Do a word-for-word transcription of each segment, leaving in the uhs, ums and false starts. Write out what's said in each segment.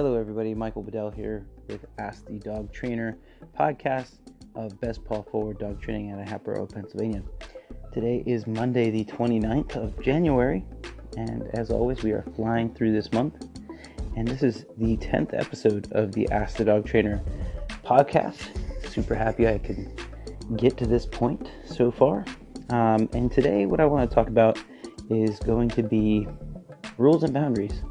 Hello everybody, Michael Bedell here with Ask the Dog Trainer podcast of Best Paw Forward Dog Training out of Hatboro, Pennsylvania. Today is Monday the twenty-ninth of January, and as always we are flying through this month, and this is the tenth episode of the Ask the Dog Trainer podcast. Super happy I could get to this point so far, um, and today what I want to talk about is going to be rules and boundaries.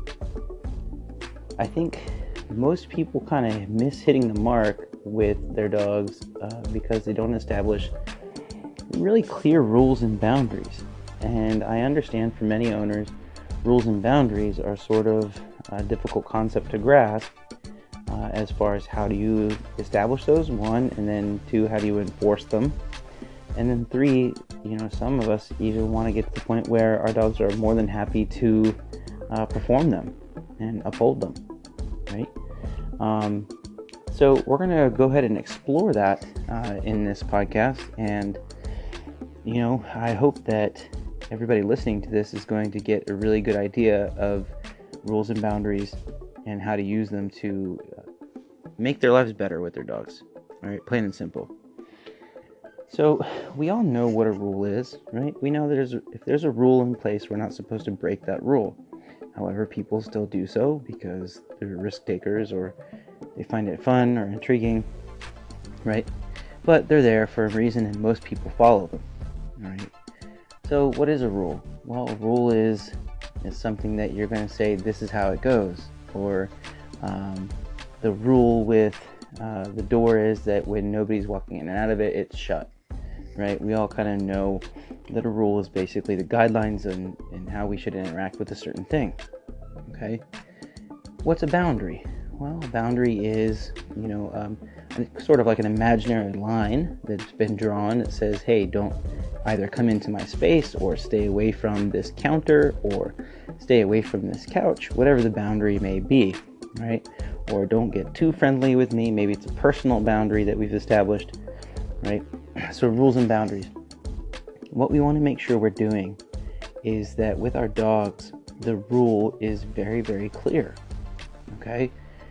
I think most people kind of miss hitting the mark with their dogs uh, because they don't establish really clear rules and boundaries. And I understand for many owners, rules and boundaries are sort of a difficult concept to grasp uh, as far as how do you establish those, one, and then two, how do you enforce them? And then three, you know, some of us even want to get to the point where our dogs are more than happy to uh, perform them and uphold them, right? Um, so we're going to go ahead and explore that uh, in this podcast, and you know, I hope that everybody listening to this is going to get a really good idea of rules and boundaries and how to use them to uh, make their lives better with their dogs. All right, plain and simple. So we all know what a rule is, right? We know there's if there's a rule in place, we're not supposed to break that rule. However, people still do so because they're risk takers or they find it fun or intriguing, right? But they're there for a reason and most people follow them, all right? So what is a rule? Well, a rule is, is something that you're going to say, this is how it goes. Or um, the rule with uh, the door is that when nobody's walking in and out of it, it's shut, right? We all kind of know that a rule is basically the guidelines and, and how we should interact with a certain thing. Okay, what's a boundary? Well, a boundary is, you know, um, sort of like an imaginary line that's been drawn that says, hey, don't either come into my space or stay away from this counter or stay away from this couch, whatever the boundary may be, right? Or don't get too friendly with me. Maybe it's a personal boundary that we've established, right? So rules and boundaries. What we want to make sure we're doing is that with our dogs, the rule is very, very clear, okay?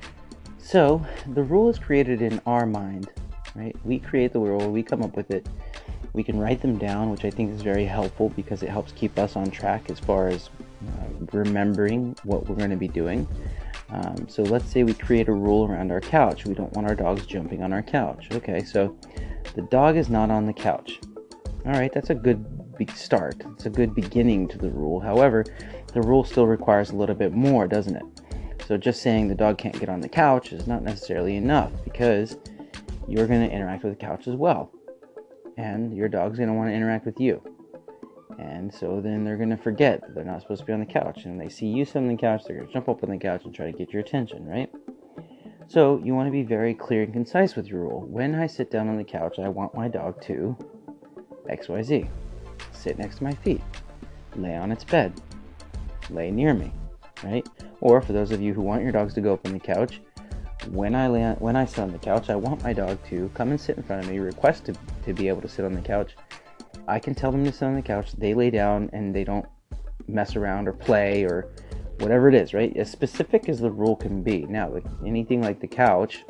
So the rule is created in our mind, right? We create the rule, we come up with it. We can write them down, which I think is very helpful because it helps keep us on track as far as uh, remembering what we're going to be doing. Um, so let's say we create a rule around our couch. We don't want our dogs jumping on our couch. Okay, so the dog is not on the couch. All right, that's a good big start. It's a good beginning to the rule. However, the rule still requires a little bit more, doesn't it? So just saying the dog can't get on the couch is not necessarily enough because you're going to interact with the couch as well. And your dog's going to want to interact with you. And so then they're going to forget that they're not supposed to be on the couch. And when they see you sit on the couch, they're going to jump up on the couch and try to get your attention, right? So you want to be very clear and concise with your rule. When I sit down on the couch, I want my dog to X Y Z. Sit next to my feet. Lay on its bed. Lay near me, right? Or for those of you who want your dogs to go up on the couch, when I lay on, when I sit on the couch, I want my dog to come and sit in front of me, request to, to be able to sit on the couch. I can tell them to sit on the couch. They lay down and they don't mess around or play or whatever it is, right? As specific as the rule can be. Now, anything like the couch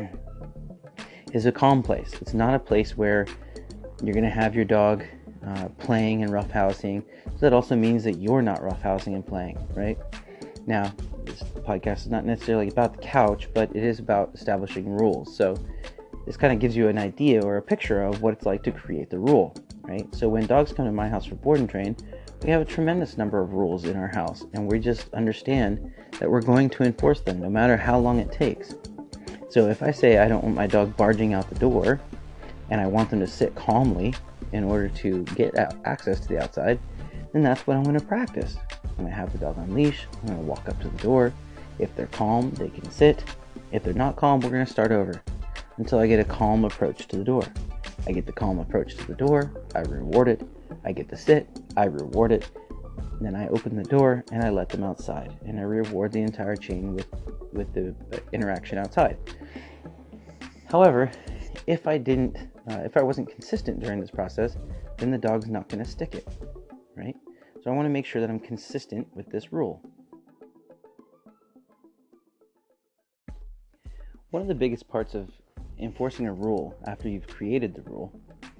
is a calm place. It's not a place where you're going to have your dog uh, playing and roughhousing. So that also means that you're not roughhousing and playing, right? Now, this podcast is not necessarily about the couch, but it is about establishing rules. So this kind of gives you an idea or a picture of what it's like to create the rule, right? So when dogs come to my house for board and train, we have a tremendous number of rules in our house, and we just understand that we're going to enforce them no matter how long it takes. So if I say I don't want my dog barging out the door, and I want them to sit calmly in order to get access to the outside, then that's what I'm going to practice. I'm going to have the dog on leash. I'm going to walk up to the door. If they're calm, they can sit. If they're not calm, we're going to start over until I get a calm approach to the door. I get the calm approach to the door. I reward it. I get to sit. I reward it. Then I open the door and I let them outside. And I reward the entire chain with, with the interaction outside. However, if I didn't, uh, if I wasn't consistent during this process, then the dog's not going to stick it, right? So I want to make sure that I'm consistent with this rule. One of the biggest parts of enforcing a rule after you've created the rule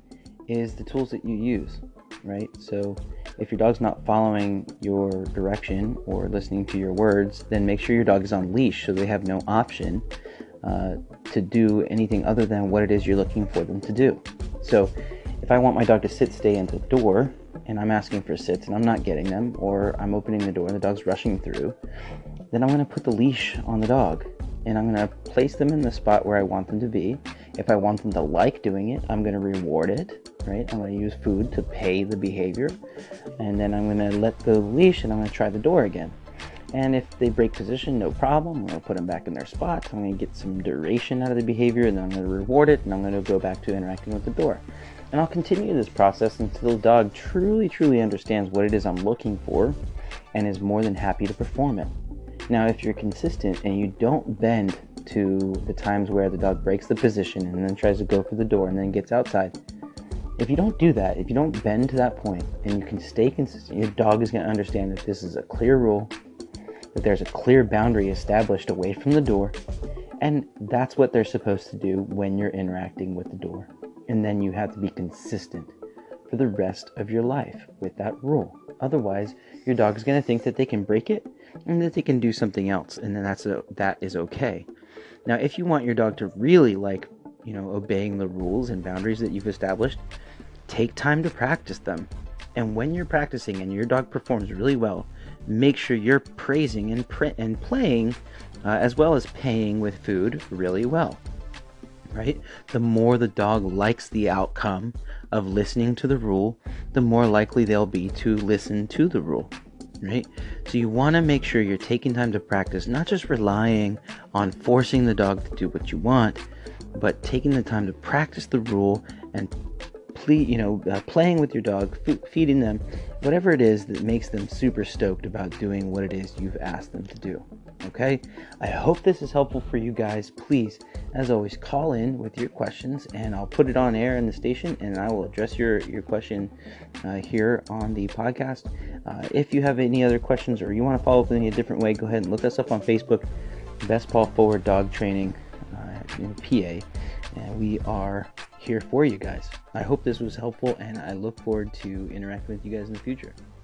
is the tools that you use, right? So if your dog's not following your direction or listening to your words, then make sure your dog is on leash so they have no option uh, to do anything other than what it is you're looking for them to do. So if I want my dog to sit, stay at the door, and I'm asking for sits and I'm not getting them, or I'm opening the door and the dog's rushing through, then I'm going to put the leash on the dog and I'm going to place them in the spot where I want them to be. If I want them to like doing it, I'm going to reward it, right? I'm going to use food to pay the behavior, and then I'm going to let go the leash and I'm going to try the door again. And if they break position, no problem. I'm going to put them back in their spots. I'm going to get some duration out of the behavior, and then I'm going to reward it, and I'm going to go back to interacting with the door. And I'll continue this process until the dog truly, truly understands what it is I'm looking for and is more than happy to perform it. Now, if you're consistent and you don't bend to the times where the dog breaks the position and then tries to go for the door and then gets outside, if you don't do that, if you don't bend to that point and you can stay consistent, your dog is going to understand that this is a clear rule, that there's a clear boundary established away from the door, and that's what they're supposed to do when you're interacting with the door. And then you have to be consistent for the rest of your life with that rule. Otherwise, your dog is going to think that they can break it and that they can do something else, and then that's a, that is okay. Now, if you want your dog to really like, you know, obeying the rules and boundaries that you've established, take time to practice them. And when you're practicing and your dog performs really well, make sure you're praising and pr- and playing uh, as well as paying with food really well. Right? The more the dog likes the outcome of listening to the rule, the more likely they'll be to listen to the rule. Right? So you want to make sure you're taking time to practice, not just relying on forcing the dog to do what you want, but taking the time to practice the rule and ple- you know, uh, playing with your dog, f- feeding them, whatever it is that makes them super stoked about doing what it is you've asked them to do. Okay? I hope this is helpful for you guys. Please, as always, call in with your questions and I'll put it on air in the station and I will address your, your question uh, here on the podcast. Uh, if you have any other questions or you want to follow up in a different way, go ahead and look us up on Facebook, Best Paw Forward Dog Training uh, in P A, and we are here for you guys. I hope this was helpful and I look forward to interacting with you guys in the future.